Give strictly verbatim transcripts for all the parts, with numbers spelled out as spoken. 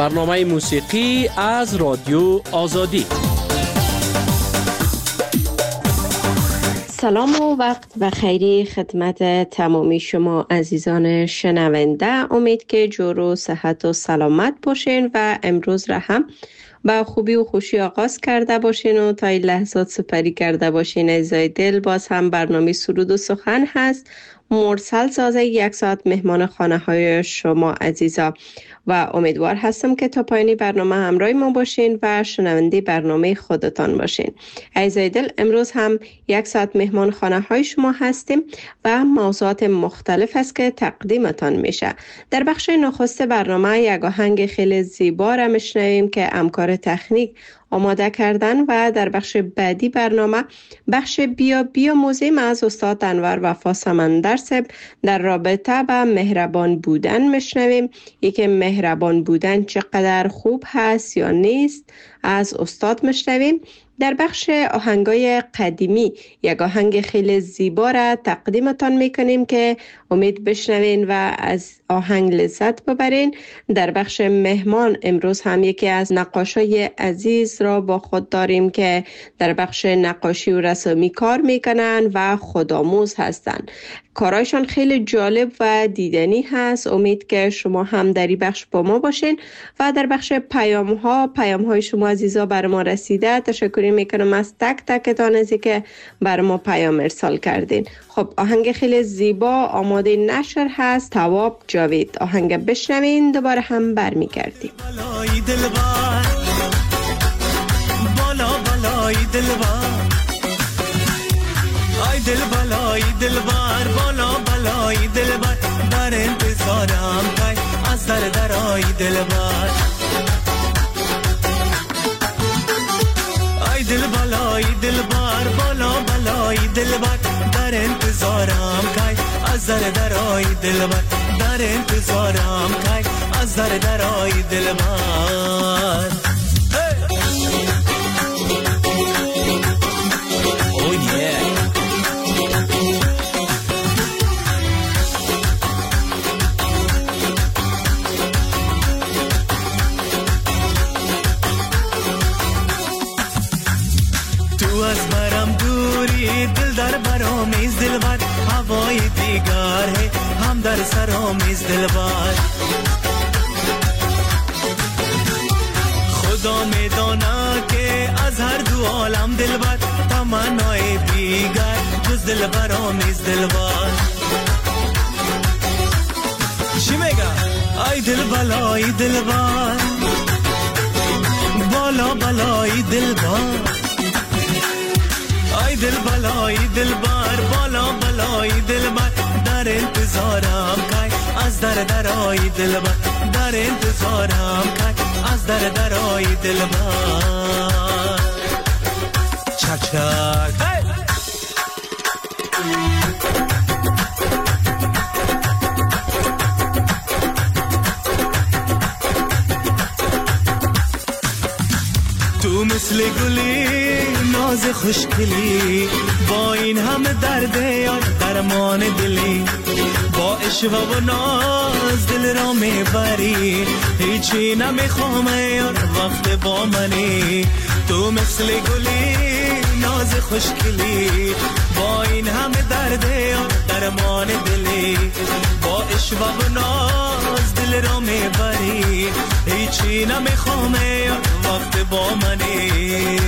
برنامه موسیقی از رادیو آزادی. سلام و وقت و خیری خدمت تمامی شما عزیزان شنونده. امید که جور و صحت و سلامت باشین و امروز را هم با خوبی و خوشی آغاز کرده باشین و تا این لحظات سپری کرده باشین. عزیزای دل، باز هم برنامه سرود و سخن هست. مرسل سازه یک ساعت مهمان خانه های شما عزیزا و امیدوار هستم که تا پایانی برنامه همراه ما باشین و شنونده برنامه خودتان باشین. عزیزای دل، امروز هم یک ساعت مهمان خانه های شما هستیم و موضوعات مختلف است که تقدیمتان میشه. در بخش نخست برنامه یک آهنگ خیلی زیبا را میشنویم که همکار تکنیک آماده کردن و در بخش بعدی برنامه بخش بیا بیا موزیم از استاد انور وفا سمندر صاحب در رابطه با مهربان بودن میشنویم. یکی مهربان بودن چقدر خوب هست یا نیست از استاد میشنویم. در بخش آهنگای قدیمی یک آهنگ خیلی زیبا را تقدیمتان میکنیم که امید بشنوین و از آهنگ لذت ببرین. در بخش مهمان امروز هم یکی از نقاشای عزیز را با خود داریم که در بخش نقاشی و رسامی کار میکنن و خودآموز هستن. کارایشان خیلی جالب و دیدنی هست. امید که شما هم در این بخش با ما باشین و در بخش پیام ها پیام های شما عزیزا بر ما رسیده. تشکر میکنم از تک تکتان ازی که بر ما پیام ارسال کردین. خب آهنگ خیلی زیبا آماده نشر هست. تواب جاوید آهنگ بشنوین، دوباره هم برمیگردیم. بالای دلبر بالا بالای دلبر آی دل بالای دلبر بالا بالای دلبر در انتظارم کای از در درای دلبر آی دل بالای دلبر بالا بالای دلبر در انتظارم کای از در درای دلبر در انتظارم کای از در درای دلبر. از برم دوری دل در برامیز دلبر هوای دیگر ہے هم در سرامیز دلبر خدا میدانا که از هر دو عالم دلبر تمنای دیگر جز دل برامیز دلبر. چی میگم؟ ای دل بالای دلبر بالا بالای دلبر ای دل بالای دلبر بالا بالای دلبر در انتظارم کای از در درای دلبر در انتظارم کای از در درای دلبر. چک چک تو مثل گلی ناز خوشگلی با این همه درد یار درمان دلی با عشق و ناز دل را میبری هیچی نمیخوام یار وقت با منی. تو مثل گلی ناز خوشگلی با این همه درد یار درمان دلی با عشق و ناز دل را میبری هیچی نمیخوام یار وقت با منی.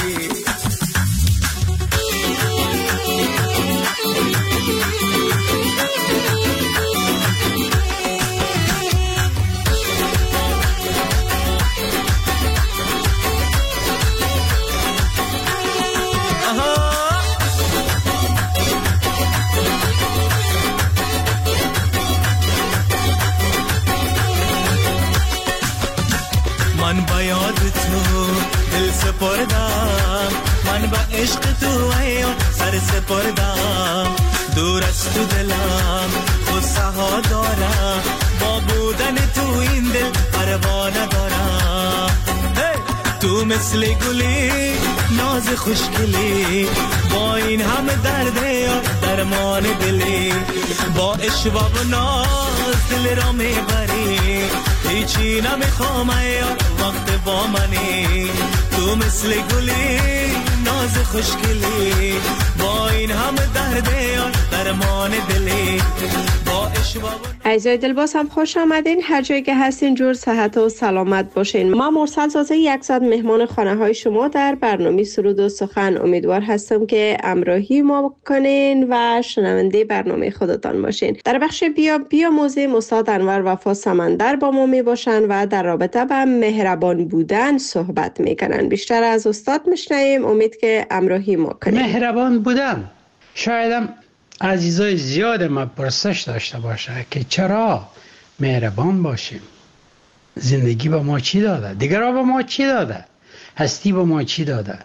من با یاد تو دل سپردم من با عشق تو ایان سر سپردم دور از تو دلم غصه ها دارم با بودن تو این دل پروا ندارم. تو مثل گلی ناز خوشگلی با این همه درد یار درمان دلی با عشق و ناز دل را میبری هیچی نمیخوام ایار وقت با منی تو مثل گلی ناز خوشگلی با این همه درد یار درمان دلی با اشوا عزیزای دل باز هم خوش آمدین. هر جایی که هستین جور صحت و سلامت باشین. ما مرسل زاده یکصد مهمان خانه های شما در برنامه سرود و سخن امیدوار هستم که همراهی ما کنین و شنونده برنامه خودتان باشین. در بخش بیا بیا موزه استاد انور وفا سمندر با ما می باشن و در رابطه با مهربان بودن صحبت میکنن. بیشتر از استاد میشنویم. امید که همراهی ما کنین. مهربان بودن شایدم عزیزای زیاد ما پرسش داشته باشه که چرا مهربان باشیم؟ زندگی به ما چی داده؟ دیگرها به ما چی داده؟ هستی به ما چی داده؟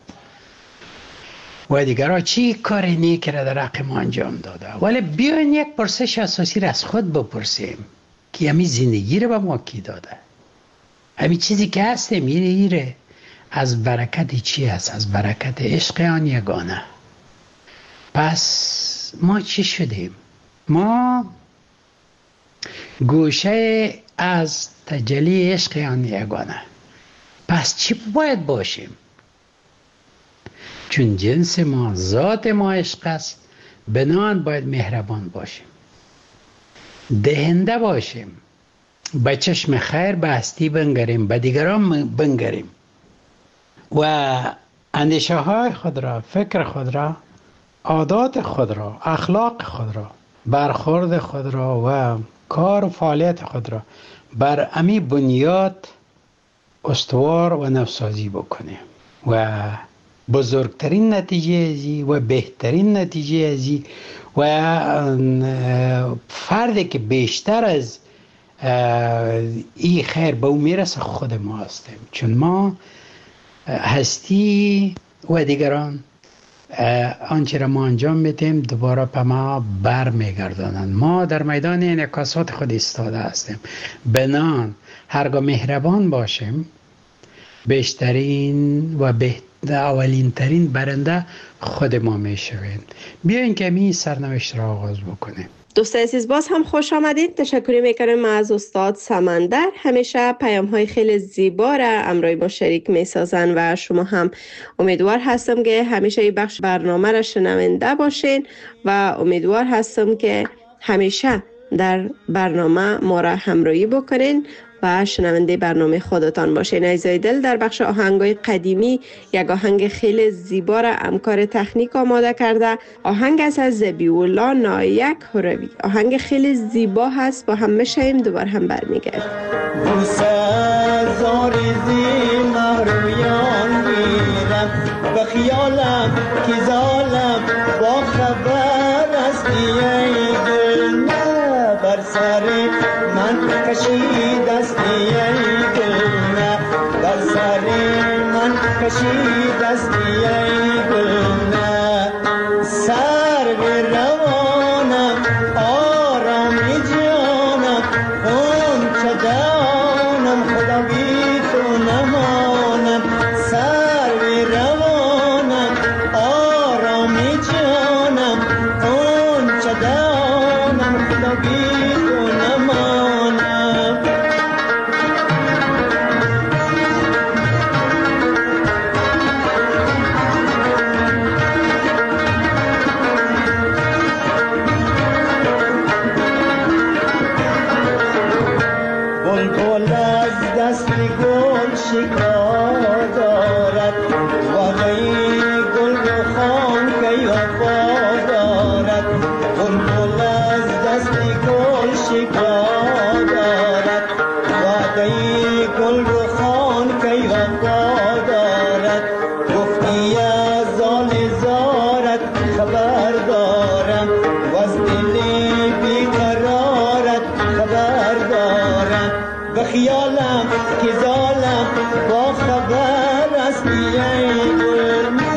و دیگرها چی کار نیکی را در حق ما انجام داده؟ ولی بیاین یک پرسش اساسی را از خود بپرسیم که همین زندگی را به ما کی داده؟ همین چیزی که هستیم ایره ایره از برکت چی هست؟ از برکت عشق آن یگانه. پس ما چی شدیم؟ ما گوشه از تجلی عشق آن یگانه. پس چی باید باشیم؟ چون جنس ما ذات ما عشق است، بنان باید مهربان باشیم، دهنده باشیم، به چشم خیر به هستی بنگریم، به دیگران بنگریم و اندیشه های خود را، فکر خود را، عادات خود را، اخلاق خود را، برخورد خود را و کار و فعالیت خود را بر امی بنیاد استوار و نوسازی بکنیم و بزرگترین نتیجه ازی و بهترین نتیجه ازی و فردی که بیشتر از این خیر به اون میرسه خود ما هستیم، چون ما هستی و دیگران آنچه را ما انجام میدیم دوباره به ما بر میگردانند. ما در میدان انعکاسات خود ایستاده هستیم. بنان هرگاه مهربان باشیم بیشترین و اولین ترین برنده خود ما میشویم. بیاین که می سرنوشت را آغاز بکنیم. دوست عزیز باز هم خوش آمدید. تشکر میکنم از استاد سمندر. همیشه پیام های خیلی زیبا را امروی ما شریک میسازن و شما هم امیدوار هستم که همیشه این بخش برنامه را شنونده باشین و امیدوار هستم که همیشه در برنامه ما را همراهی بکنین و شنونده برنامه خودتان باشین. عزیزای دل در بخش آهنگای قدیمی یک آهنگ خیلی زیبا را همکار تکنیک آماده کرده. آهنگ از از زبیولا نایک هروی. آهنگ خیلی زیبا هست. با هم میشیم دوباره هم برمیگردیم. بوسه زاریزی مهرویان میرم به خیالم که زالم با خبر از ای دل نه بر سر من کشید است ای دل نه بر سر من کشید است ای دل نه سر به روانم آرامی جانم اون چه دانم خدا بی تو نمانم سر به روانم آرامی جانم اون چه دانم خدا بی تو نمانم بلبل از دست گل شکار دارد واقعی گل رخان که وفا دارد بلبل از دست گل شکار دارد واقعی گل رخان که وفا دارد گفتی از آن زارت خبر دارم و از دل بیقرارت خبر دارم به خیالم که زالم با خبر است ای گل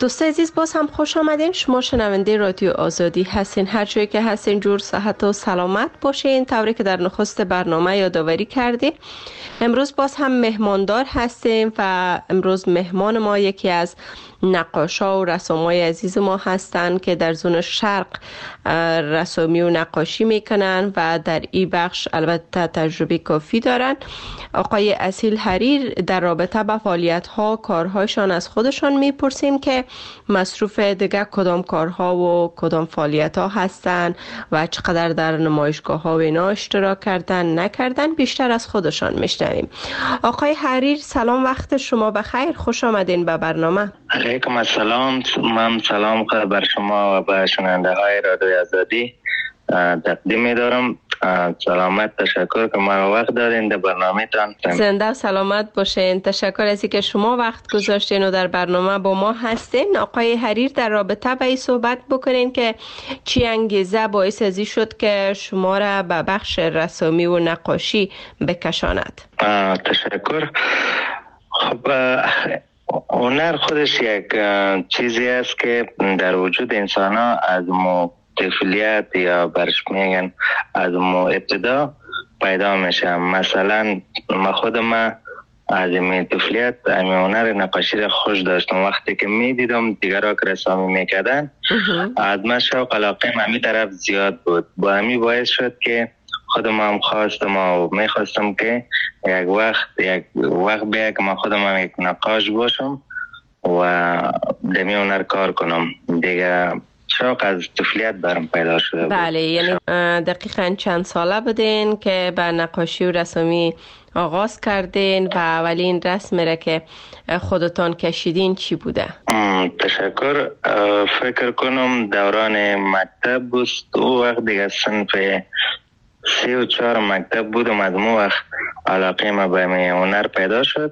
دوست عزیز باز هم خوش آمدین. شما شنونده رادیو آزادی هستین. هر جایی که هستین جور صحت و سلامت باشین. طوری که در نخست برنامه یادآوری کردیم امروز باز هم مهماندار هستیم و امروز مهمان ما یکی از نقاشا و رسامای عزیز ما هستند که در زون شرق رسامی و نقاشی میکنن و در این بخش البته تجربه کافی دارن. آقای اصیل حریر در رابطه با فعالیت ها کارهایشان از خودشان میپرسیم که مصروف دیگه کدام کارها و کدام فعالیت ها هستن و چقدر در نمایشگاه ها و اینا اشتراک کردن نکردن بیشتر از خودشان میشنویم. آقای حریر سلام، وقت شما بخیر، خوش آمدین به برنامه. علیکم السلام، من سلام بر شما و به شنونده های رادیو آزادی تقدیم می دارم. سلامت، تشکر که ما وقت دادین در برنامه تان. زنده و سلامت باشین. تشکر از اینکه شما وقت گذاشتین و در برنامه با ما هستین. آقای حریر در رابطه به این صحبت بکنین که چی انگیزه باعث ازی شد که شما را به بخش رسامی و نقاشی بکشاند؟ تشکر. خب هنر خودش یک چیزی است که در وجود انسان ها از مو طفولیت یا برش میگن از مو ابتدا پیدا میشه. مثلا ما خودم از این طفولیت این هنر نقاشی را خوش داشتم. وقتی که میدیدم دیگرها که رسامی میکردن از من شوق علاقه همی طرف زیاد بود. با همی باعث شد که خودم هم خواستم و میخواستم که یک وقت یک وقت بیا که من خودم هم یک نقاش باشم و دمی هنر کار کنم. دیگه شوق از طفولیت برم پیدا شده بود. بله، یعنی دقیقاً چند ساله بودین که به نقاشی و رسامی آغاز کردین و اولین رسمی را که خودتان کشیدین چی بوده؟ تشکر. فکر کنم دوران مکتب بود. او وقت دیگه صنف سی و چهار مکتب بودم. از مو وقت علاقه ما به هنر پیدا شد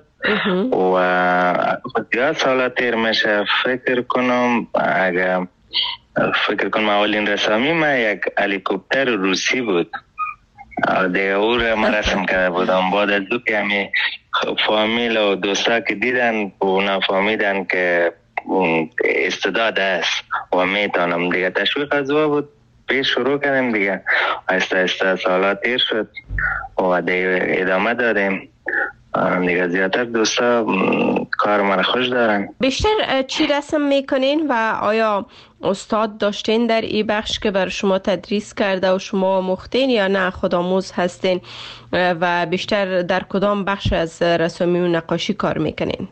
و دیگه سالا تیر میشه. فکر کنم اگر فکر کنم اولین رسامی ما یک هلیکوپتر روسی بود. دیگه او را ما رسم کرده بودم. بعد از دو که همی فامیل و دوستا که دیدن و اونا فهمیدن که استعداد است و میتونم. دیگه تشویق از او بود. پیش شروع کردیم دیگه. آسته آسته سالات تیر شد و دیگه ادامه دادیم. دیگه زیادتر دوستا کار من خوش دارن. بیشتر چی رسم میکنین و آیا استاد داشتین در این بخش که بر شما تدریس کرده و شما مختین یا نه خودآموز هستین و بیشتر در کدام بخش از رسامی و نقاشی کار میکنین؟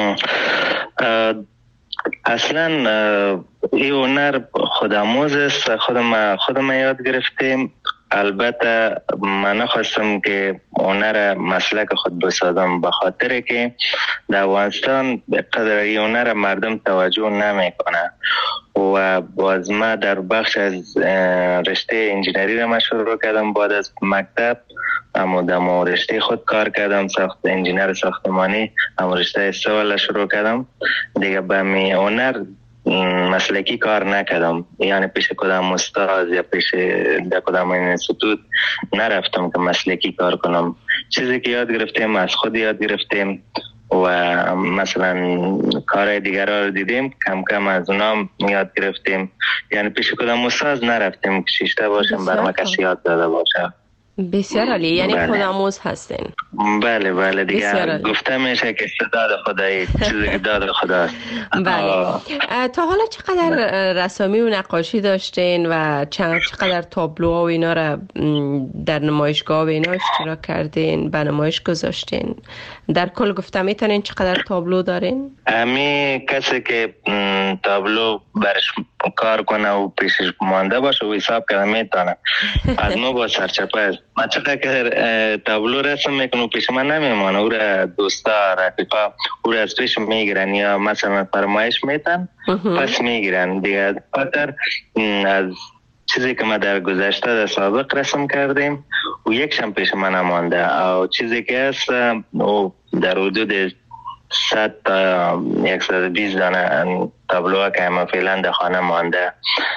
اصلا این هنر خودآموز است. خودم خودم یاد گرفتیم. البته من نخواستم که هنر مسلک خود بسازم به خاطر که در افغانستان به قدر این هنر مردم توجه نمیکنه و باز ما در بخش از رشته انجینری را من شروع کردم. بعد از مکتب اما در رشته خود کار کردم، ساخت انجینر ساختمانی. اما رشته سوال شروع کردم دیگه. به می هنر مسلکی کار نکردم، یعنی پیش کدام استاد یا پیش در کدام انستیتوت نرفتم که مسلکی کار کنم. چیزی که یاد گرفتیم از خود یاد گرفتیم و مثلا کارهای دیگر رو دیدیم کم کم از اونام یاد گرفتیم. یعنی پیش کدام استاد نرفتیم که شیشته باشم بر ما کسی یاد داده باشه. بسیار عالی. یعنی بله. خودآموز هستین؟ بله بله دیگه گفته میشه که استعداد خدایی چیزی که داد خداست. بله. تا حالا چقدر رسامی و نقاشی داشتین و چقدر تابلو و اینا را در نمایشگاه و اینا اشتراک کردین، به نمایش گذاشتین؟ در کل گفته میتونین چقدر تابلو دارین؟ امی کسی که تابلو برش کار کنه و پیشش مانده باشه و حساب کنه میتونه. از ما با سرچپه است. من چقدر که تابلو رسم میکنه و پیش من نمیمانه. او را دوستا رفیقا او را از پیش میگیرن یا مثلا فرمایش میتن پس میگیرن دیگه. خاطر از چیزی که ما در گذشته در سابق رسم کردیم و یک شم پیش من مانده. او چیزی که هست او در حدود صد تا صد و بیست دانه تابلو که همه فعلا در خانه مانده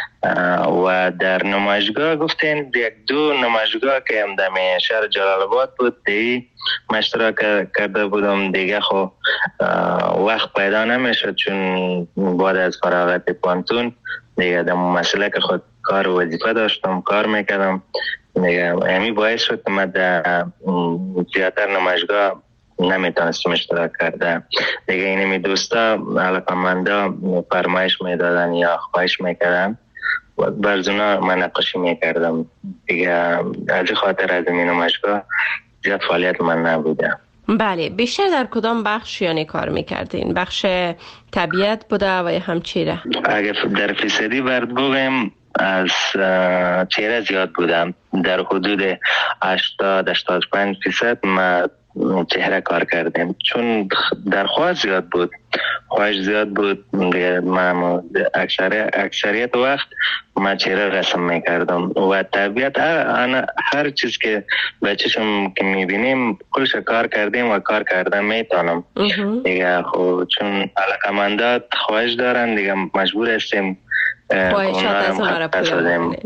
و در نمایشگاه گفتین یک دو نمایشگاه که هم در شهر جلال آباد بود دی مشترک کرده بودم دیگه خو وقت پیدا نمیشد چون بعد از فراغت پانتون دیگه در مسئله که خود کار و وظیفه داشتم کار میکردم دیگه همی باعث شد که من در زیادتر نمایشگاه نمیتونستم اشتراک کرده دیگه اینمی دوستا علاقمندا فرمایش میدادن یا خواهش میکردن برزونا من نقاشی میکردم دیگه از خاطر از این نمایشگاه زیاد فعالیت من نبوده. بله، بیشتر در کدام بخش یعنی کار میکردین؟ بخش طبیعت بوده و یا هم چیره؟ اگر در فیصدی برد بگیم از چهره زیاد بودم در حدود هشتاد هشتاد و پنج فیصد ما چهره کار کردیم چون درخواست زیاد بود خواهش زیاد بود ما اکثر اکثریت وقت ما چهره رسم میکردم و طبیعت هر, هر چیز که بچه‌شم که میبینیم کلش کار کردیم و کار کردن میتونم دیگه خب چون علاقمندات خواهش دارن دیگه مجبور هستیم خواهشات از اون را پورا کنین.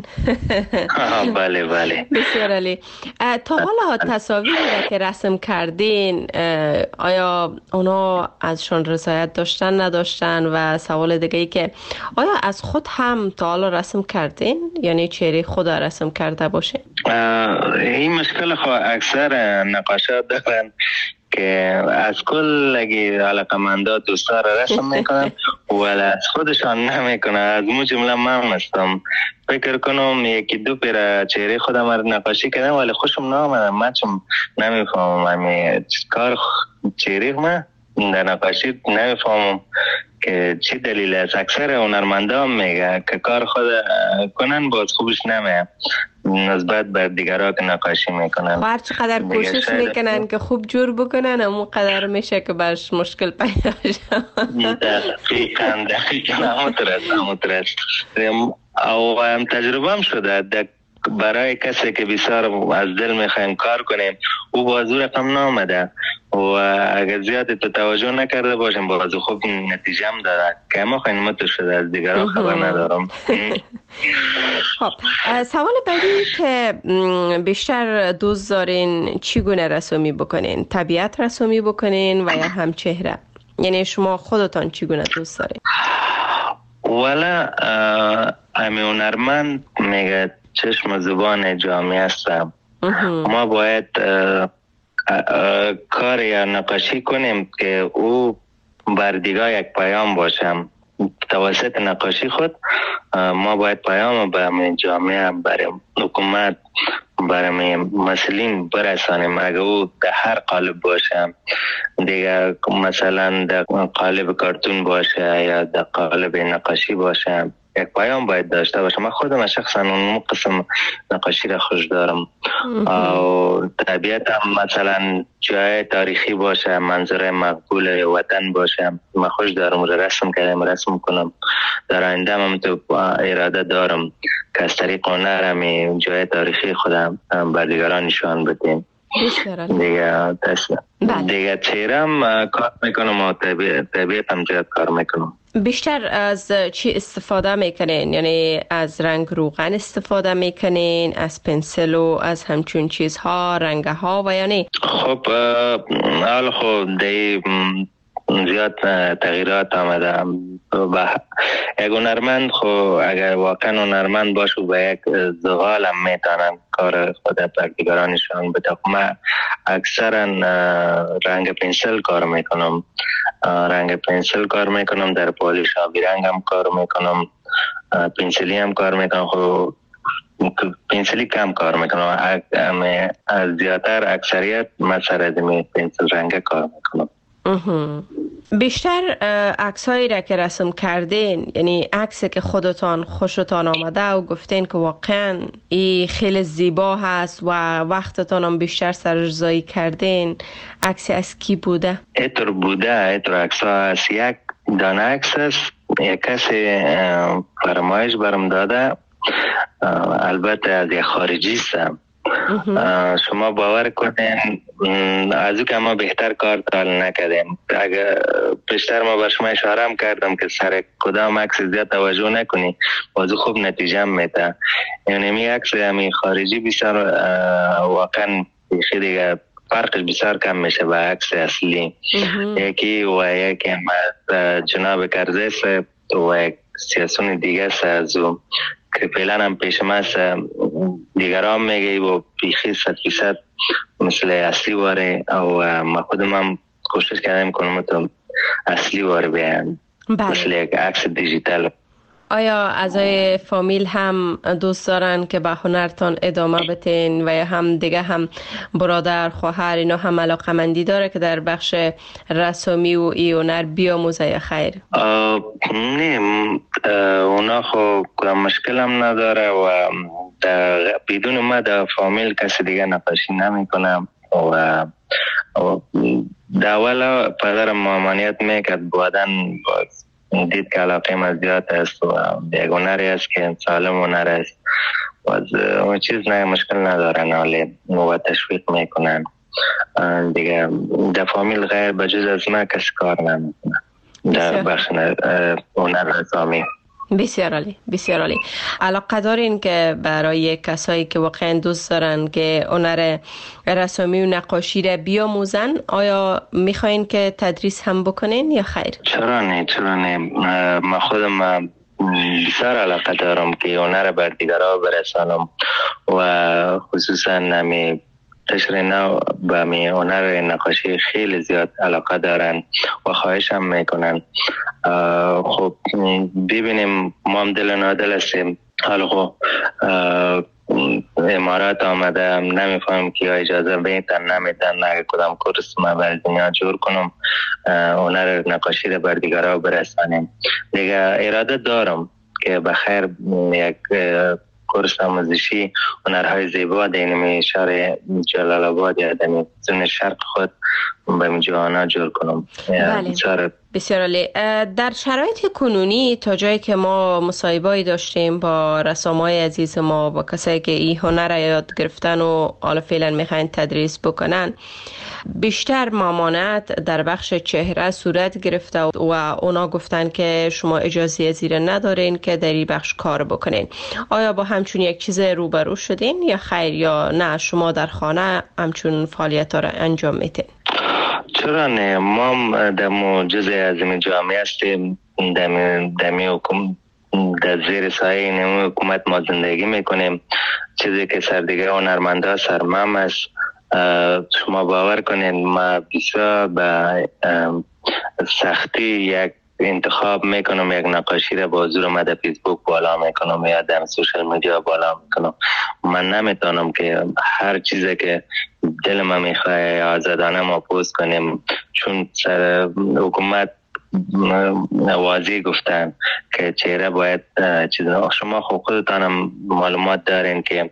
بله بله بسیار عالی. تا حالا تصاویری که رسم کردین آیا اونا ازشون رضایت داشتن نداشتن؟ و سوال دیگه ای که آیا از خود هم تا حالا رسم کردین؟ یعنی چهره خود رسم کرده باشه؟ این مشکل خو اکثر نقاشات دارن که از کل اگه علاقمندا دوستا را رسم میکنن ولی از خودشان نمیکنن. از مو جمله من هستم فکر کنم یکی دو پیر چهره خودم را نقاشی کردم ولی خوشم نامدن من چون نمیفهمم همی کار چهره من در نقاشی نمیفهمم که چی دلیل است. اکثر هنرمندا هم میگه که کار خود کنن باز خوبش نمیه نسبت بر دیگرها که نقاشی میکنن. هر چقدر کوشش میکنن که خوب جور بکنن اون قدر میشه که برش مشکل پیدا شه. دقیقاً دقیقاً همونطور است. او هم تجربه هم شده برای کسی که بسیار از دل میخوایم کار کنیم او بازو رقم نامده و اگر زیاد تو توجه نکرده باشیم بازو خوب نتیجه هم داده که ما خواهیم متو شده از دیگران خبر ندارم. خب سوال بعدی که بیشتر دوست دارین چگونه رسومی بکنین؟ طبیعت رسومی بکنین و یا هم چهره؟ یعنی شما خودتان چگونه دوست دارین؟ والا امی هنرمند میگه چشم زبان جامعه هستم. ما باید کار یا نقاشی کنیم که او بر دیگاه یک پیام باشم. توسط نقاشی خود ما باید پیام به جامعه برای حکومت برای مسئولین برسانیم. اگر او در هر قالب باشه دیگه مثلا در قالب کارتون باشه یا در قالب نقاشی باشه یک پیام باید داشته باشه. من خودم شخصا اون قسم نقاشی را خوش دارم و طبیعت هم مثلا جای تاریخی باشه منظره مقبول وطن باشه من خوش دارم را رسم کردم رسم کنم. در آینده هم تو اراده دارم که از طریق هنر همی جای تاریخی خودم بر دیگران نشان بدیم. دیگه دست دیگه چهرم کار میکنم و طبیعت هم جای کار میکنم. بیشتر از چی استفاده میکنین؟ یعنی از رنگ روغن استفاده میکنین؟ از پنسل و از همچون چیزها رنگ ها و یعنی؟ خب حال خب دی زیاد تغییرات آمده. یک هنرمند خب اگر واقعا هنرمند باشه به یک زغال هم میتونن کار خود بر دیگرانشان بده. من اکثرا رنگ پنسل کار میکنم رنگ پنسل کار میکنم در پالیش آبی رنگ هم کار میکنم پنسلی هم کار میکنم. خب پنسلی کم کار میکنم از زیادتر اکثریت من سر از پنسل رنگ کار میکنم. بیشتر عکسایی را که رسم کردین یعنی عکسی که خودتان خوشتان آمده و گفتین که واقعا این خیلی زیبا هست و وقتتان هم بیشتر سرزایی کردین عکسی از کی بوده؟ ایتر بوده ایتر عکس ها هست. یک دانه عکس هست یک کسی فرمایش برم داده البته از یک خارجی هستم شما باور کنین از او که ما بهتر کار تال نکردیم. اگر پیشتر ما بر شما اشاره هم کردم که سر کدام عکس زیاد توجه نکنی بازو خوب نتیجه میده. یعنی می عکس همی خارجی بسیار واقعا خیلی دیگه فرقش بسیار کم میشه با عکس اصلی. یکی و یکی جناب کرزی صاحب و یک سیاسون دیگه است از او که فعلا هم پیش ما است. دیگران میگه و بیخی صد فیصد مثل اصلی واره و ما خودم هم کوشش کردم کنم تو اصلی واره بیان مثل یک عکس دیجیتال. آیا اعضای فامیل هم دوست دارن که به هنرتان ادامه بتین و یا هم دیگه هم برادر خواهر اینا هم علاقمندی داره که در بخش رسامی و ای هنر بیاموزه یا خیر؟ نه اونا خو کدام مشکل هم نداره و بدون ما در فامیل کسی دیگه نقاشی نمی کنم و در اول پدرم مامانیت میکرد بعدن دید که علاقه من زیاد است و یک هنری است که سالم هنر است و اون چیز نه مشکل ندارن ولی و تشویق میکنن دیگه. در فامیل غیر بجز از من کسی کار نمیکنن در بخش هنر رسامی. بسیار عالی، بسیار عالی. علاقه دارین که برای کسایی که واقعا دوست دارن که هنر رسامی و نقاشی را بیاموزن آیا میخواین که تدریس هم بکنین یا خیر؟ چرا نه، چرا نه. من خودم بسیار علاقه دارم که هنر بر دیگرها برسانم و خصوصا نمی تشریح نو به می هنر نقاشی خیلی زیاد علاقه دارن و خواهش هم میکنن. خب ببینیم ما هم دل نادل هستیم. حالا خب امارات آمده نمیفهم که اجازه بیتن نمیتن اگه کدام کورس ما بر دنیا جور کنم هنر نقاشی رو بر دیگرها برسانیم. دیگه اراده دارم که بخیر یک کورس آموزشی هنرهای زیبا در این شهر جلال آباد یا در زون شرق خود به جوانا جور کنم. بله. بسیار عالی. در شرایط کنونی تا جایی که ما مصاحبه‌ای داشتیم با رسامای عزیز ما با کسایی که این هنر را یاد گرفتن و حالا فعلا میخواین تدریس بکنن بیشتر ممانعت در بخش چهره صورت گرفته و اونا گفتن که شما اجازه زیر ندارین که در این بخش کار بکنین. آیا با همچون یک چیز روبرو شدین یا خیر یا نه شما در خانه همچون فعالیت ها را انجام میتین؟ چرا نه، ما در جزء از این جامعه هستیم. دمی حکومت در زیر سایه این حکومت ما زندگی میکنیم. چیزی که سردیگه هنرمنده سرمام است. شما باور کنین ما بسیار به سختی یک انتخاب میکنم یک نقاشی را با زور ما در فیسبوک بالا میکنم یا در سوشل میدیا بالا میکنم. من نمیتونم که هر چیزی که دل ما میخواه آزادانه ما پوست کنیم چون سر حکومت واضح گفتن که چهره باید چیز. شما خود خودتانم معلومات دارین که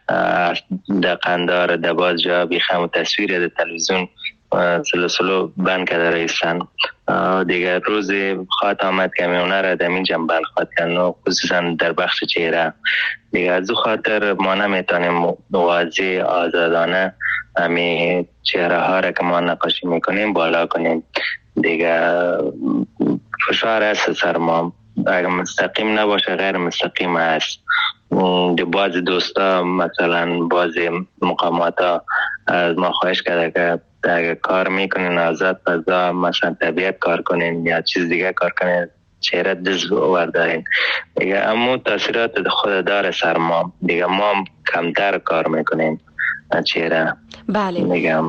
در قندار در باز جا بیخم و تصویر در تلویزیون سلسلو بند کرده رئیسن. دیگر روز خواهد آمد که میونه را در این جنبال خواهد کردن خصوصا در بخش چهره. دیگر از او خاطر ما نمیتونیم واضح آزادانه همی چهره ها را که ما نقاشی میکنیم بالا کنیم. دیگر فشار هست سر ما. اگر مستقیم نباشه غیر مستقیم هست. باز دوستا مثلا باز مقامات ها از ما خواهش کرده که اگر کار میکنین آزاد فضا مثلا طبیعت کار کنین یا چیز دیگه کار کنین چهره دز وردارین. دیگه اما تاثیرات خود داره سر ما. دیگه ما کمتر کار میکنیم چهره. بله. دیگه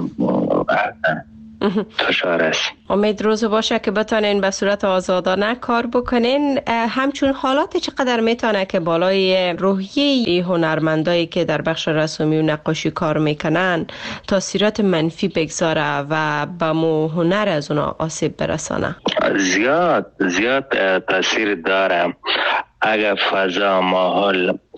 فشار است. امید روز باشه که بتانین به صورت آزادانه کار بکنین. همچون حالات چقدر میتونه که بالای روحیه هنرمندایی که در بخش رسومی و نقاشی کار میکنن تاثیرات منفی بگذاره و به مو هنر از اونا آسیب برسانه؟ زیاد زیاد تاثیر داره. اگر فضا ماحول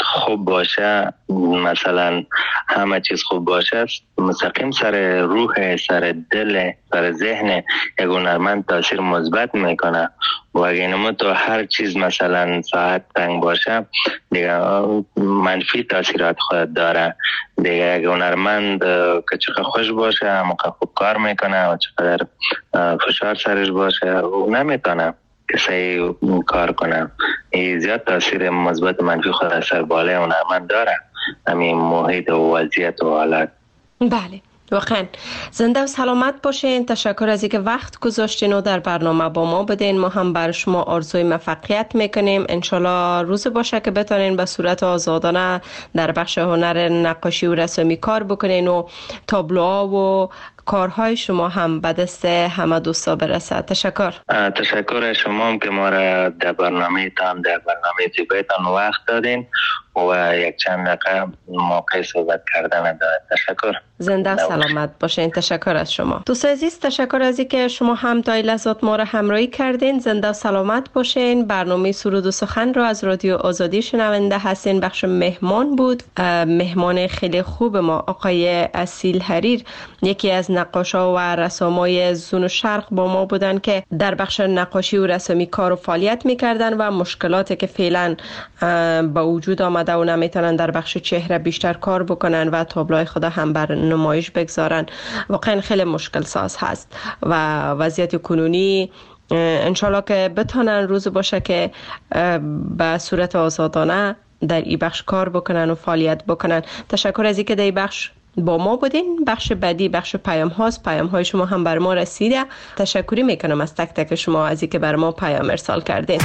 خوب باشه، مثلا همه چیز خوب باشه، مستقیم سر روح، سر دل، سر ذهن یک هنرمند تاثیر مثبت میکنه. و اگه ما تو هر چیز مثلا ساعت تنگ باشه دیگه منفی تاثیرات خود داره. دیگه اگه هنرمند که چقدر خوش باشه، همونقدر خوب کار میکنه و چقدر فشار سرش باشه و نمیتونه کسی کار کنه. این زیاد تاثیر مثبت منفی خود از سر بالای هنرمند داره، همین محیط و وضعیت و حالت. بله واقعا زنده و سلامت باشین. تشکر از اینکه وقت گذاشتین و در برنامه با ما بدین. ما هم بر شما آرزوی موفقیت میکنیم. انشالله روز باشه که بتونین به صورت آزادانه در بخش هنر نقاشی و رسمی کار بکنین و تابلوها و کارهای شما هم به دست همه دوستا برسه. تشکر. تشکر شما هم که ما را در برنامه تان در برنامه زیبایتان وقت دادین و یک چند دقیقه موقع صحبت کردن داد. تشکر. زنده و سلامت باشین. تشکر از شما. دوست عزیز تشکر از اینکه شما هم تا این لحظات ما را همراهی کردین. زنده و سلامت باشین. برنامه سرود و سخن رو از رادیو آزادی شنونده هستین. بخش مهمان بود. مهمان خیلی خوب ما آقای اصیل حریر، یکی از نقاشا و رسامای زون و شرق با ما بودن که در بخش نقاشی و رسمی کار و فعالیت میکردن و مشکلاتی که فعلا با وجود آمده و نمیتونن در بخش چهره بیشتر کار بکنن و تابلوهای خود هم بر نمایش بگذارن واقعا خیلی مشکل ساز هست و وضعیت کنونی انشالله که بتونن روز باشه که به صورت آزادانه در این بخش کار بکنن و فعالیت بکنن. تشکر از اینکه در این بخش با ما بودین. بخش بعدی بخش پیام هاست. پیام های شما هم بر ما رسیده. تشکری میکنم از تک تک شما از اینکه بر ما پیام ارسال کردین.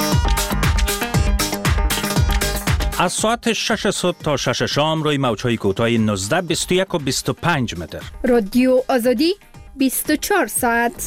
از ساعت شش صبح تا شش شام روی موج‌های کوتاه نوزده، بیست و یک و بیست و پنج متر. رادیو آزادی بیست و چهار ساعت.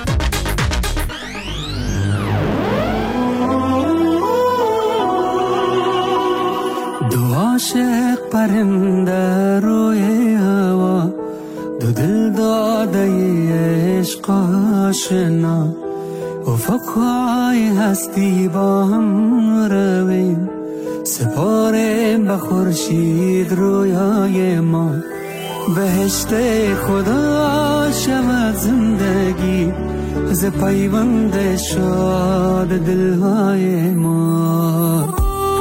دو عاشق پرنده روی هوا، دو دل داده عشق آشنا، افقهای هستی با هم رویم، سپاره به خورشید رویای ما. بهشت خدا شود زندگی ز پیوند شاد دلهای ما.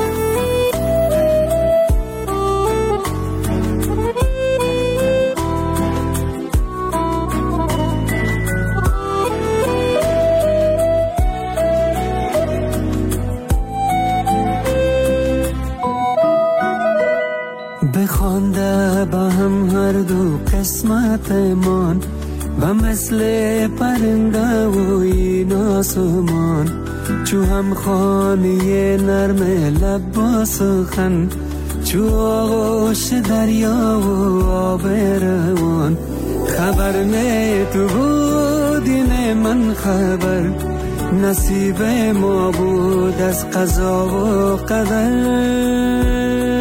بخوانده با هم هر دو قسمتمان و مثل پرنده و این آسمان، چو هم خانه نرم لب با سخن، چو آغوش دریا و آب روان. خبر نه تو بودی نه من خبر، نصیب ما بود از قضا و قدر.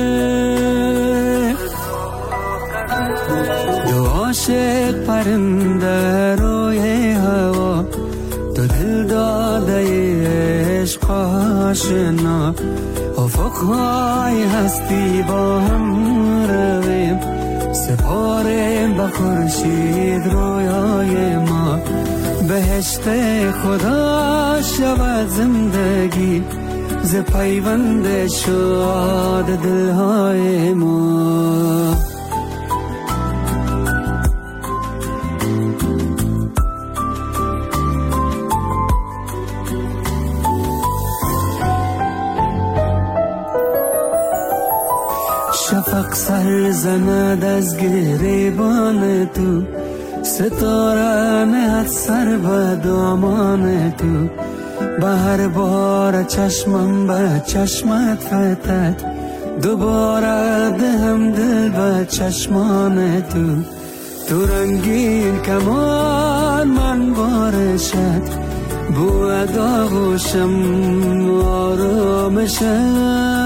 دو عاشق پرنده روی هوا، دو دل داده عشق آشنا، افقهای هستی با هم رویم، سپاره به خورشید رویای ما. بهشت خدا شود زندگی ز پیوند شاد دلهای ما. شفق سر زند از گریبان تو، ستاره نهد سر به دامان تو. به هر بار چشمم به چشمت فتد، دوباره دهم دل به چشمان تو. تو رنگین کمان من بارشت، بو داغوشم آرامشت.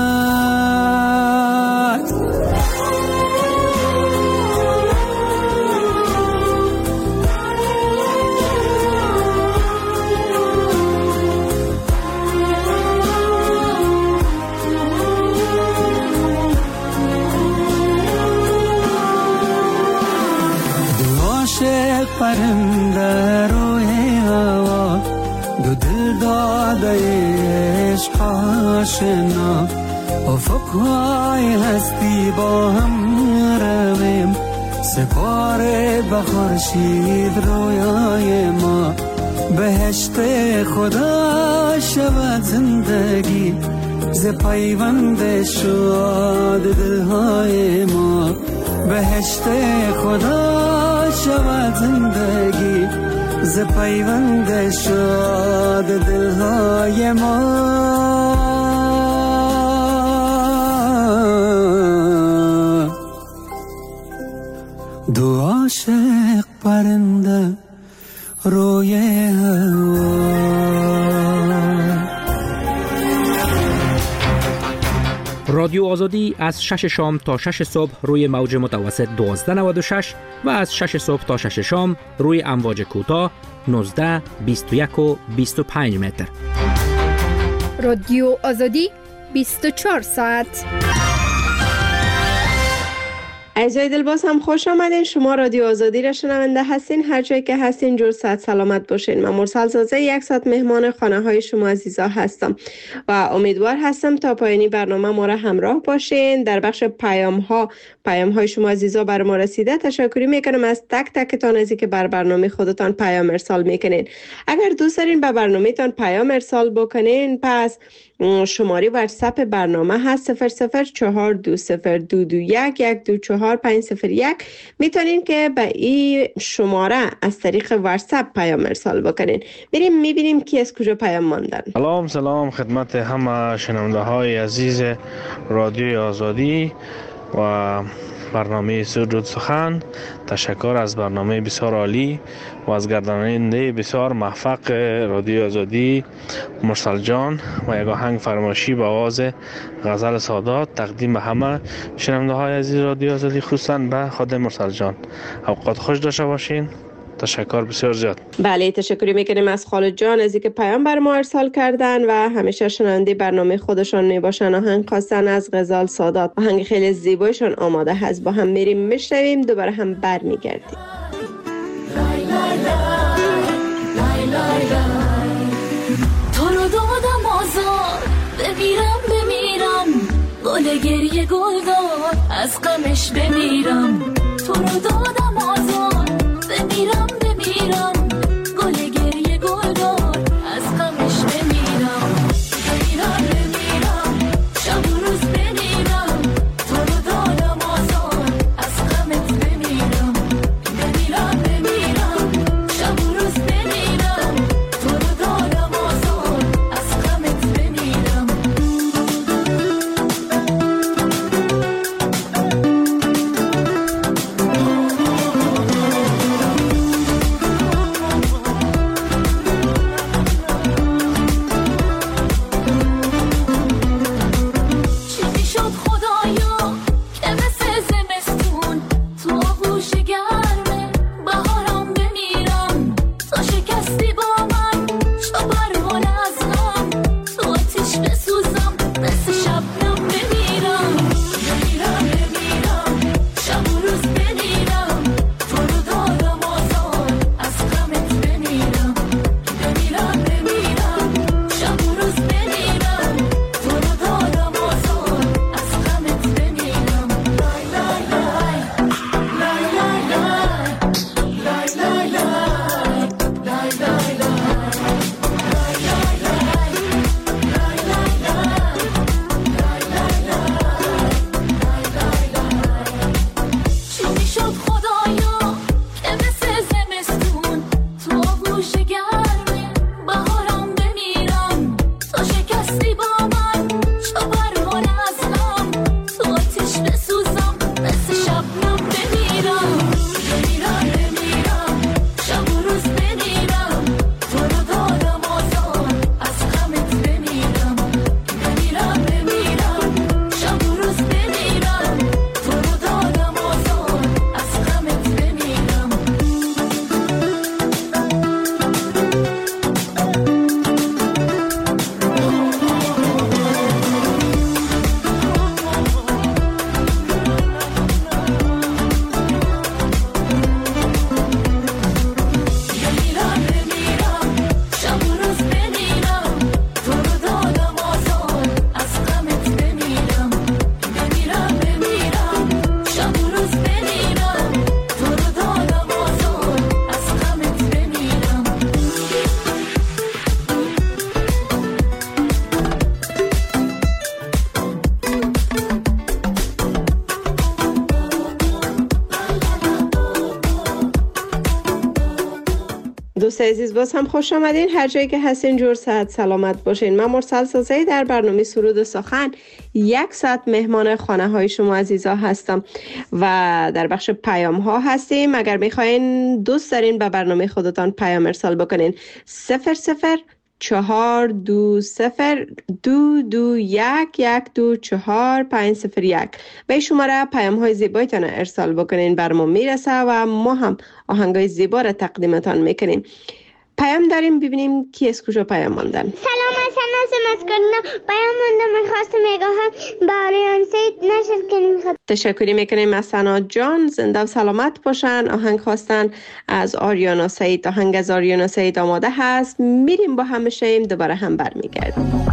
پرنده روی هوا دو دل داده عشق آشنا افقهای هستی با هم رویم سپاره به خورشید رویای ما بهشت خدا شود زندگی ز پیوند شاد دلهای ما بهشت خدا شود زندگی ز پیوند شاد دلهای ما دو عاشق پرنده روی هوا. رادیو آزادی از شش شام تا شش صبح روی موج متوسط دوازده نود و شش و از شش صبح تا شش شام روی امواج کوتاه نوزده، بیست و یک و بیست و پنج متر. رادیو آزادی بیست و چهار ساعت. عزیزای دلباز هم خوش آمدین. شما رادیو آزادی را شنونده هستین. هر جایی که هستین جور صحت سلامت باشین. من مرسل زاده یک ساعت مهمان خانه های شما عزیزا هستم و امیدوار هستم تا پایانی برنامه ما را همراه باشین. در بخش پیام ها پیام های شما عزیزا بر ما رسیده. تشکری میکنم از تک تکتان از اینکه بر برنامه خودتان پیام ارسال میکنین. اگر دوست دارین به برنامه تان پیام ارسال بکنین پس شماره واتساپ برنامه هست صفر صفر چهار دو صفر دو دو یک یک دو چهار پنج صفر یک. میتونین که به این شماره از طریق واتساپ پیام ارسال بکنین. بریم میبینیم کی از کجا پیام ماندن. سلام سلام خدمت همه شنونده های عزیز رادیو آزادی و برنامه سرود سخن. تشکر از برنامه بسیار عالی و از گرداننده بسیار موفق رادیو آزادی مرسل جان و یک آهنگ فرمایشی با آواز غزل سادات تقدیم به همه شنونده های عزیز رادیو آزادی خصوصا به خود مرسل جان. اوقات خوش داشته باشین. تشکر بسیار زیاد. بله تشکری میکنیم از خالد جان از اینکه پیام بر ما ارسال کردن و همیشه شنونده برنامه خودشان میباشن. آهنگ خواستن از غزل سادات. آهنگ خیلی زیبایشون آماده هست. با هم میریم میشنویم دوباره هم برمیگردیم. تو رو دادم آزار بمیرم بمیرم گل گریه گل داد از غمش بمیرم. تو رو دادم آزار بمیرم بمیرم گل گریه گل داد از غمش بمیرم. بمیرم بمیرم شب و روز بمیرم تو رو دادم آزار از غمت بمیرم. بمیرم بمیرم شب و روز بمیرم تو رو دادم آزار از غمت بمیرم. دوستای عزیز، باز هم خوش آمدین. هر جایی که هستین جور صحت سلامت باشین. من مرسل سازی در برنامه سرود و سخن یک ساعت مهمان خانه های شما عزیزا هستم و در بخش پیام ها هستیم. اگر میخواین دوست دارین به برنامه خودتان پیام ارسال بکنین صفر صفر چهار دو صفر دو دو یک یک دو چهار پنج صفر یک به شماره پیام های زیبایتان ارسال بکنین، بر ما میرسه و ما هم آهنگای زیبا را تقدیمتان میکنیم. پیام داریم، ببینیم کی از کجا پیام ماندن. سلام، من سناس مسکرنا پیام ماندم. من خواستم میگم برای سید نشر کنیم. تشکری میکنیم از سنا جان، زنده و سلامت باشن. آهنگ خواستن از آریانا سید. آهنگ از آریانا سید آماده هست، میریم با هم شیم، دوباره هم برمیگردیم.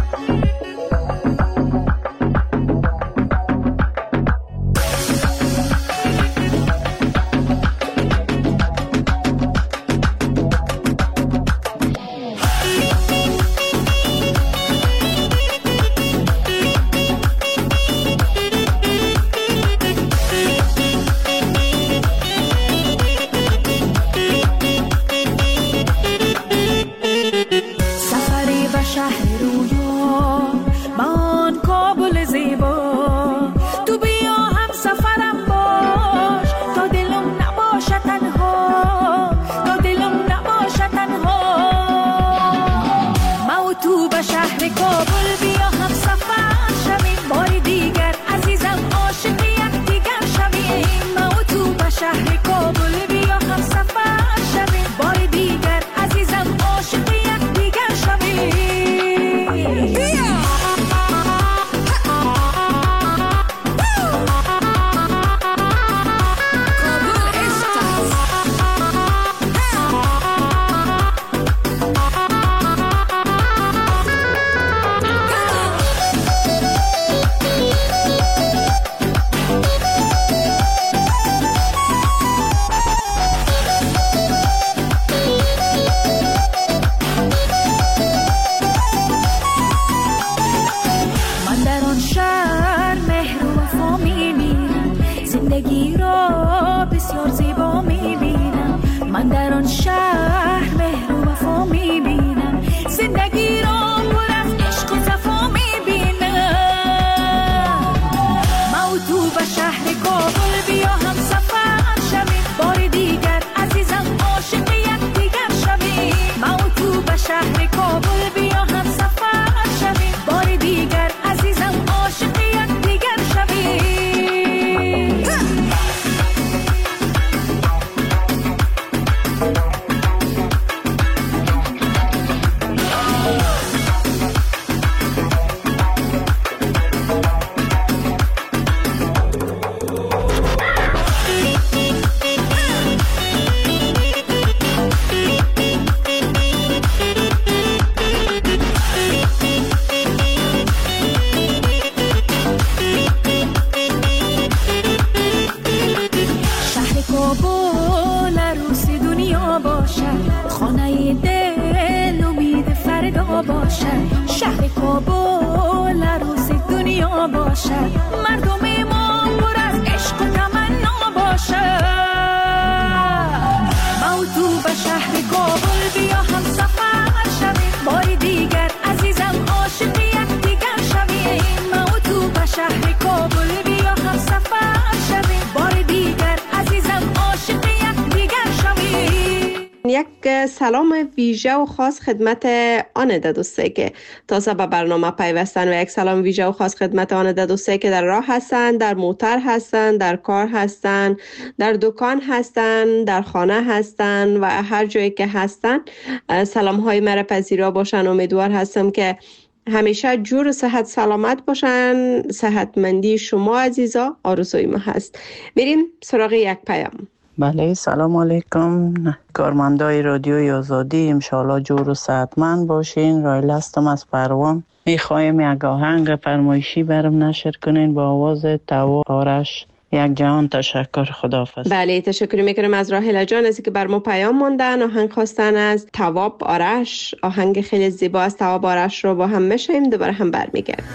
یک سلام ویژه و خاص خدمت آن دوستایی که تازه به برنامه پیوستن و یک سلام ویژه و خاص خدمت آن دوستایی که در راه هستن، در موتر هستن، در کار هستن، در دکان هستن، در خانه هستن و هر جایی که هستن سلام های مرا پذیرا باشن. امیدوار هستم که همیشه جور و صحت سلامت باشن. صحتمندی شما عزیزا آرزوی ما هست. میریم سراغ یک پیام. بله، سلام علیکم کارمندای رادیوی آزادی، انشالله جور و صحتمند باشین. رایل هستم از پروان. میخوایم یک آهنگ فرمایشی برام نشر کنین با آواز تواب آرش. یک جهان تشکر، خداحافظ. بله، تشکر میکنم از راهله جان از که بر ما پیام موندن. آهنگ خواستن از تواب آرش. آهنگ خیلی زیبا از تواب آرش رو با هم میشیم، دوباره هم برمیگردیم.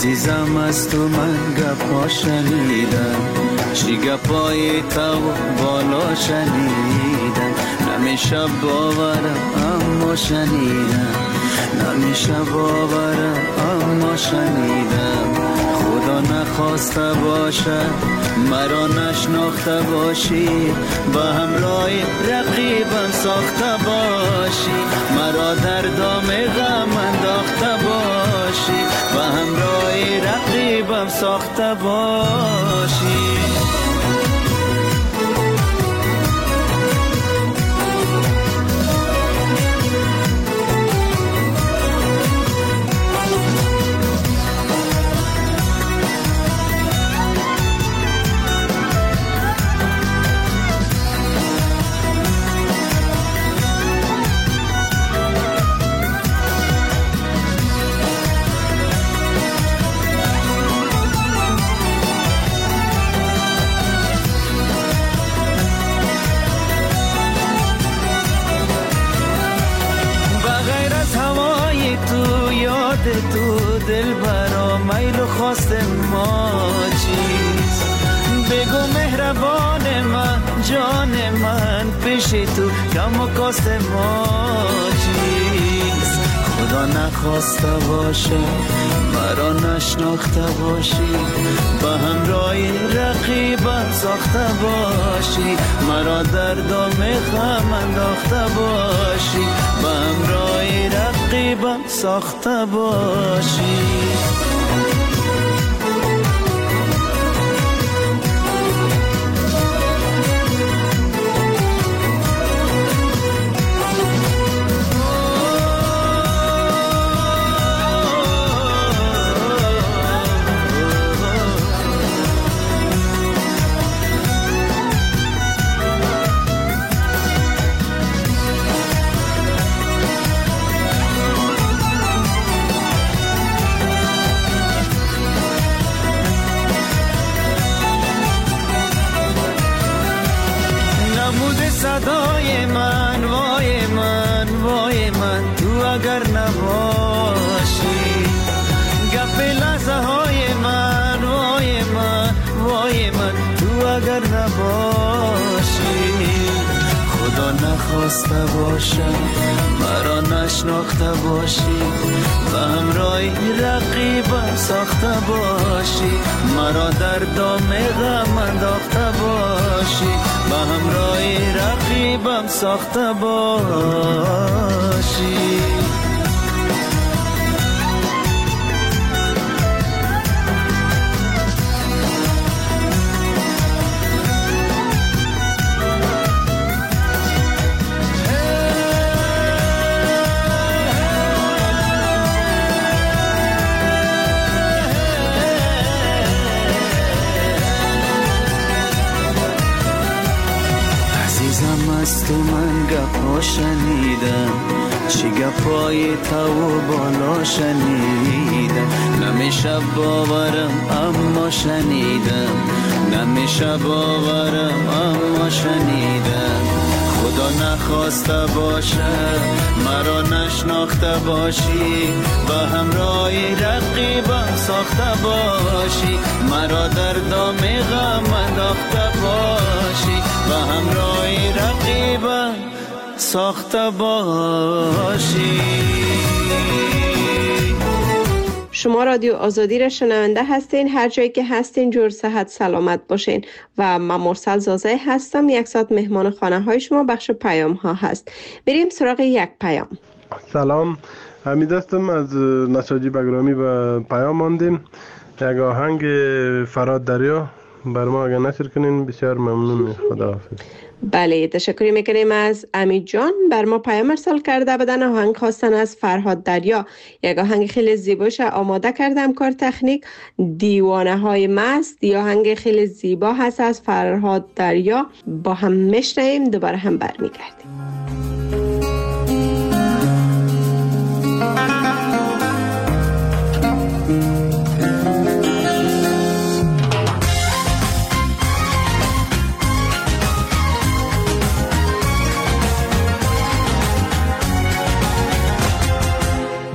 عزیزم از تو من گپا شنیدم، چی گپای تو بالا شنیدم، نمیشه باورم اما شنیدم، نمیشه باورم اما شنیدم. خدا نخواسته باشه مرا نشناخته باشی، با همراه رقیبم ساخته باشی، مرا در دام غم انداخته باشی، با همراه رقیبم ساخته باشی. تو دل برا میل و خواست ما چیست؟ بگو مهربان من جان من پیش تو کم و کاست ما چیست؟ خدا نخواسته باشه مرا نشناخته باشی، با همراه رقیبم ساخته باشی، مرا در دام غم انداخته باشی، با همراه رقیبم ساخته باشی. صدای من وای من وای من تو اگر نباشی، گپ لحظه های من وای من وای من تو اگر نباشی. خدا نخواسته باشم مرا نشناخته باشی، و همراه رقیبم ساخته باشی، مرا در دام غم انداخته باشی، با همراه رقیبم ساخته باشی. از تو من گپا شنیدم، چی گپای تو بالا شنیدم، نمیشه باورم اما شنیدم، نمیشه باورم اما شنیدم. خدا نخواسته باشه مرا نشناخته باشی، با همراه رقیبم ساخته باشی، مرا در دام غم انداخته باشی، با همراه رقیبم ساخته باشی. شما رادیو آزادی را شنونده هستین، هر جایی که هستین جور صحت سلامت باشین. و من مرسل زازه هستم، یک ساعت مهمان خانه های شما بخش پیام ها هست. بریم سراغ یک پیام. سلام، حمید هستم از نساجی بگرامی و پیام ماندیم. یک آهنگ فراد دریا بر ما اگر نشر کنین بسیار ممنون. خداحافظ. بله، تشکر میکنیم از امید جان، بر ما پیام ارسال کرده بدن آهنگ خواستن از فرهاد دریا. یک آهنگ خیلی زیباش آماده کردم کار تکنیک، دیوانه های مست. یا آهنگ خیلی زیبا هست از فرهاد دریا، با هم میشنویم دوباره هم برمیگردیم.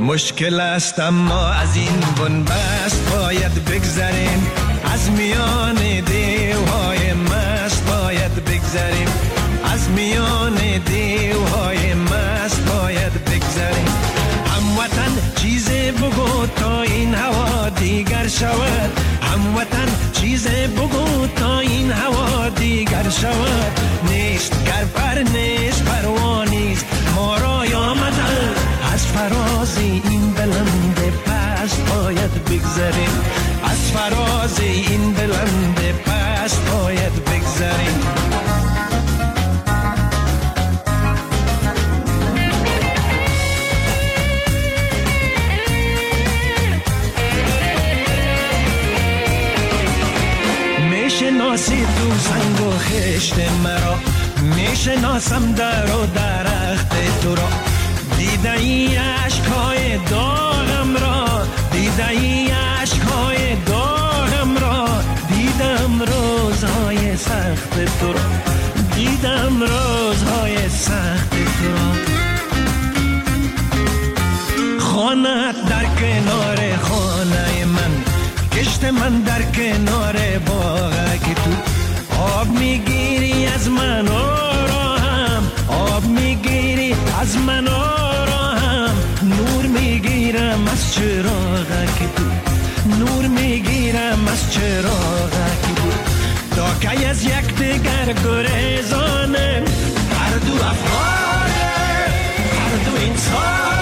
مشکل است اما از این بنبست باید بگذریم، از میان دیوهای مست باید بگذریم، از میان دیوهای مست باید بگذریم. هموطن چیزی بگو تا این هوا دیگر شود، هموطن چیزی بگو تا این هوا دیگر شود. نیست گر پر نیست پروا نیست، ما را آمدن از فراز این بلند پست باید بگذریم، از فراز این بلند پست باید بگذریم. میشناسی تو سنگ و خشت مرا، میشناسم در و درخت تو را، دیده ای عشقای داغم را، دیده ای عشقای داغم را، دیدم روزهای سخت تو را، دیدم روزهای سخت تو را. خانت در کنار خانه من، کشت من در کنار باغ که تو آب میگیری از من را هم، آب میگیری از من را هم، نور میگیرم از چراغ که تو، نور میگیرم از چراغ که تو. تا که از یک دیگر گریزانه، هر دو افغانه هر دو انسانه.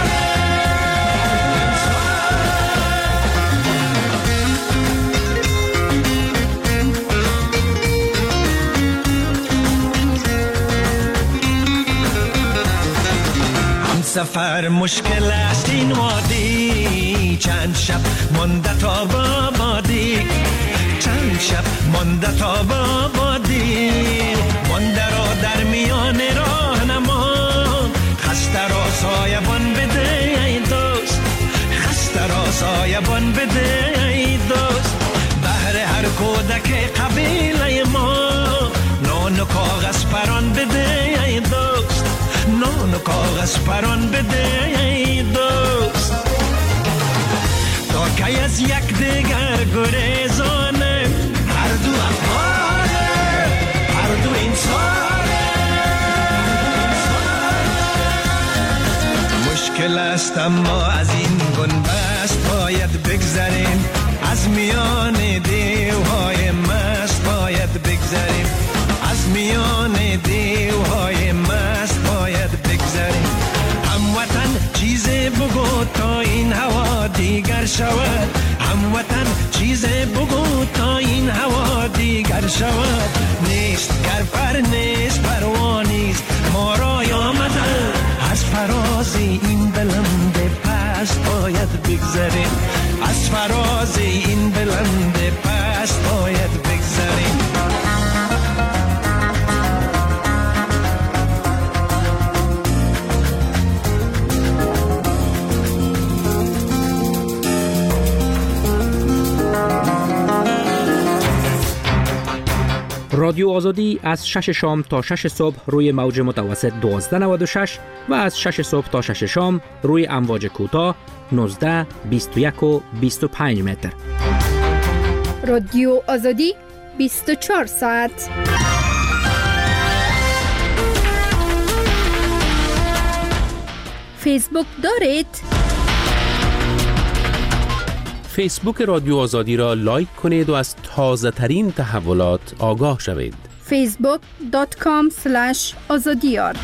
سفر مشکل است این وادی، چند شب مانده تا بابادی، چند شب مانده تا بابادی، مانده را در میان راهنما، خسته را سایبان بده ای دوست، خسته را سایبان بده ای دوست. بهر هر کودک قبیله ما نان و کاغذ پران بده ای دوست، نان و کاغذ پران بده ای دوست. تا که از یک دیگر گریزانه، هر دو افغانه هر دو انسانه. مشکل است اما از این بنبست باید بگذریم، از میان دیوهای مست باید بگذریم، از میان دیوهای مست باید بگذریم. هموطن چیزی بگو تا این هوا دیگر شود، هموطن چیزی بگو تا این هوا دیگر شود. نیست گر پر نیست پروا نیست، ما را آمدن از فراز این بلند پست باید بگذریم، از فراز این بلند پست باید بگذریم. رادیو آزادی از شش شام تا شش صبح روی موج متوسط دوازده نود و شش و از شش صبح تا شش شام روی امواج کوتاه نوزده بیست و یک و بیست و پنج متر. رادیو آزادی بیست و چهار ساعت. فیسبوک دارید؟ فیسبوک رادیو آزادی را لایک کنید و از تازه ترین تحولات آگاه شوید. فیسبوک دات کام اسلش آزادیار.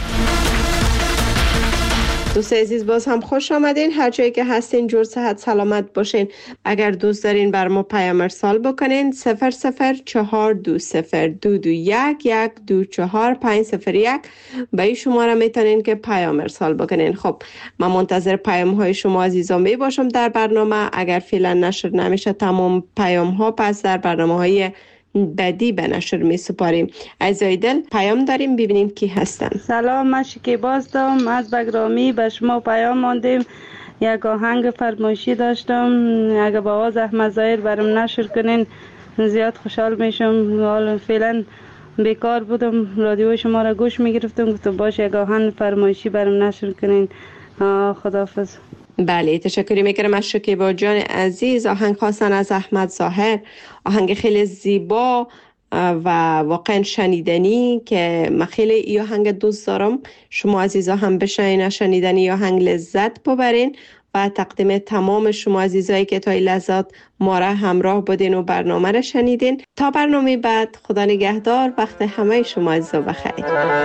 دوست عزیز باز هم خوش آمدین. هر جایی که هستین جور صحت سلامت باشین. اگر دوست دارین بر ما پیام ارسال بکنین صفر صفر چهار دو صفر دو دو یک یک دو چهار پنج صفر یک به این شماره میتونین که پیام ارسال بکنین. خب من منتظر پیام های شما عزیزان می باشم در برنامه. اگر فعلا نشر نمیشه تمام پیام ها پس در برنامه های بعدی به نشر می سپاریم. عزیزای دل پیام داریم ببینیم کی هستن. سلام، من شکیباز دارم از بگرامی. به شما پیام ماندیم، یک آهنگ فرمایشی داشتم، اگه با آواز احمد ظاهر برام نشر کنین زیاد خوشحال میشم. حالا فعلا بیکار بودم، رادیو شما را گوش میگرفتم، گفتم باشه یک آهنگ فرمایشی برام نشر کنین. خداحافظ. بله تشکر میکنم از شکیبا جان عزیز. آهنگ خواستن از احمد ظاهر، آهنگ خیلی زیبا و واقعا شنیدنی که من خیلی ای آهنگ دوست دارم. شما عزیزا هم بشنین شنیدنی ای آهنگ لذت ببرین و تقدیم تمام شما عزیزایی که تا این لحظات ما را همراه بودین و برنامه را شنیدین. تا برنامه بعد، خدا نگهدار. وقت همه شما عزیزا بخیر.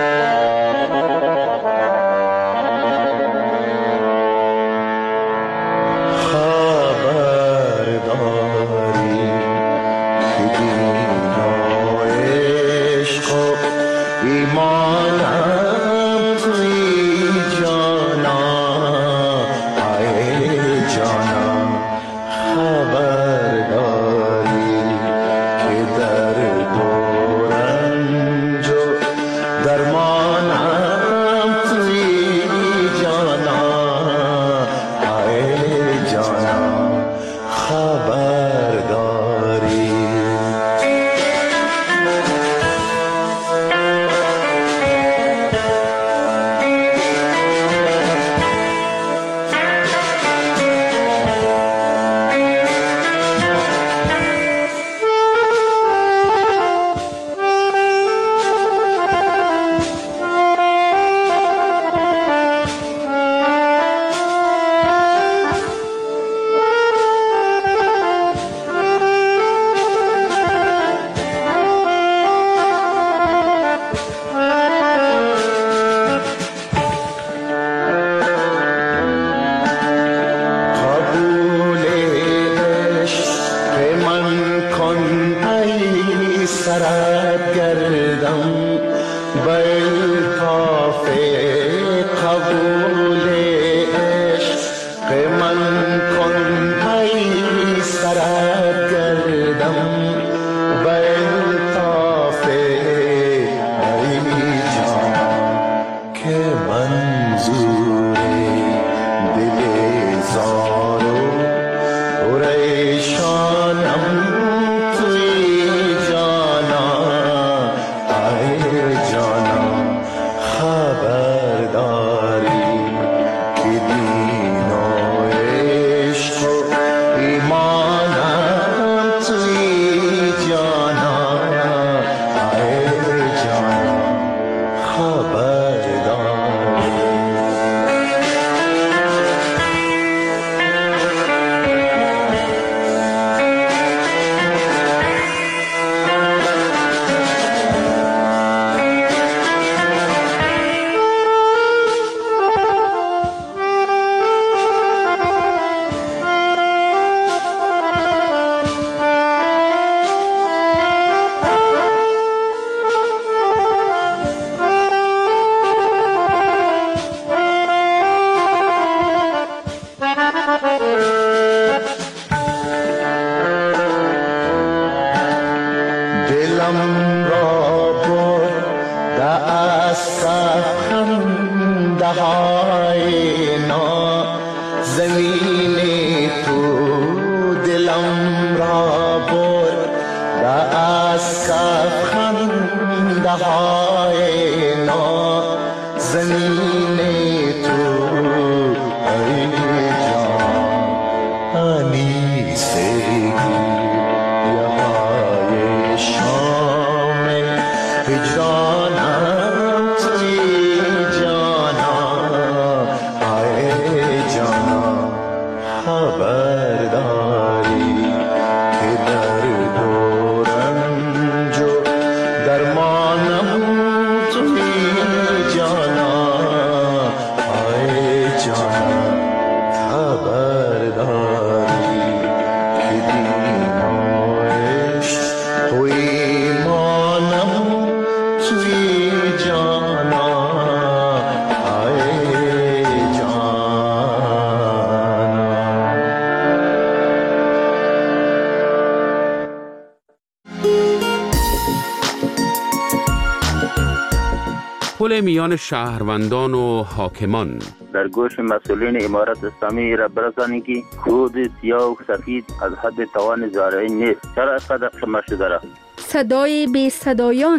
پل میان شهروندان و حاکمان. در گوش مسئولین امارت اسلامی را برسانی که خود سیاه و سفید از حد توان زارعین نیست. چرا اینقدر شما شده را؟ صدای بی صدایان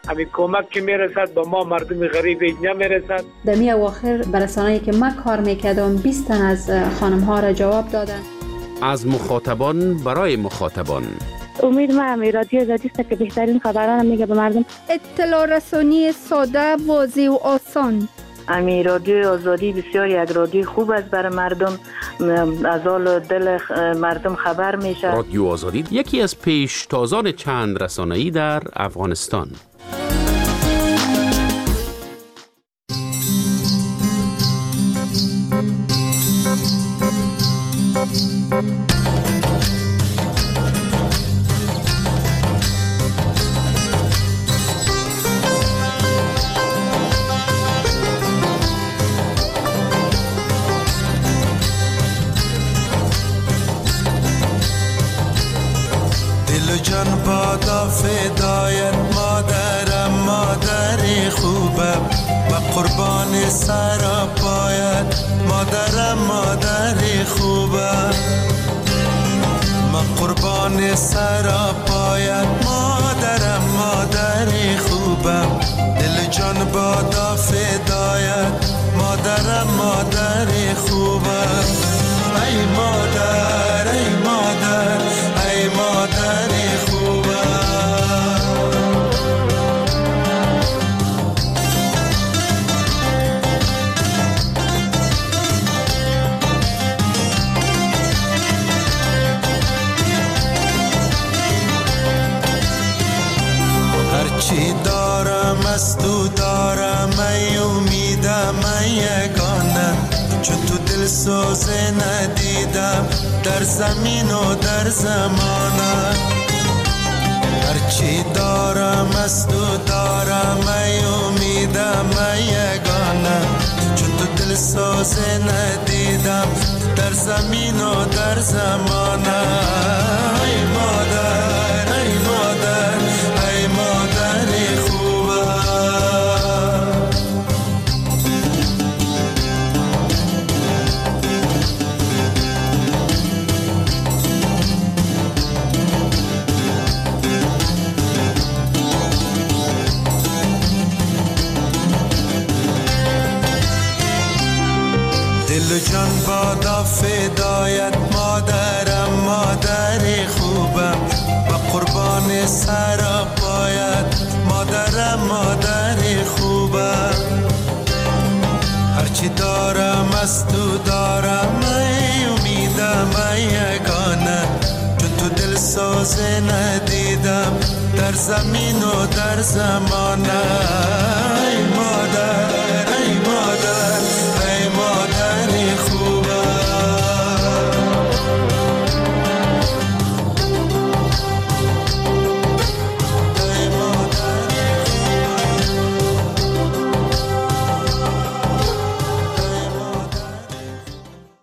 همین کمک که میرسد با ما مردم غریب اینجا میرسد. در می اواخر برسانه‌ای که من کار میکردم بیست تن از خانم ها را جواب دادن. از مخاطبان برای مخاطبان. امید ما هم رادیو آزادی است که بهترین خبران میگه به مردم. اطلاع رسانی ساده، واضح و آسان. امی رادیو آزادی بسیار یک رادیو خوب است برای مردم، از حال دل مردم خبر میشه. رادیو آزادی یکی از پیشتازان چند رسانه‌ای در افغانستان. فدایت مادرم، مادر خوبم و قربان سر پایت مادرم، مادر خوبم. من قربان سر پایت مادرم، مادر خوبم. دل جان بادا فدایت مادرم، مادر خوبم. ای مادر، ای مادر، ای مادر چی دارم از تو دارم، ای امیدم، ای یگانه، چون تو دل سوزه ندیدم در زمین و در زمانه. هرچی دارم از تو دارم، ای امیدم، ای یگانه، چون تو دل سوزه ندیدم در زمین و در زمانه. ای مادر، ای مادر، ای مادر خوبم. دل و جان بادا فدایت مادرم، مادر خوبم و قربان سر پایت مادرم، مادر خوبم. هرچی دارم از تو دارم، ای امیدم، ای یگانه، چون تو دل سوزه ندیدم در زمین و در زمانه. ای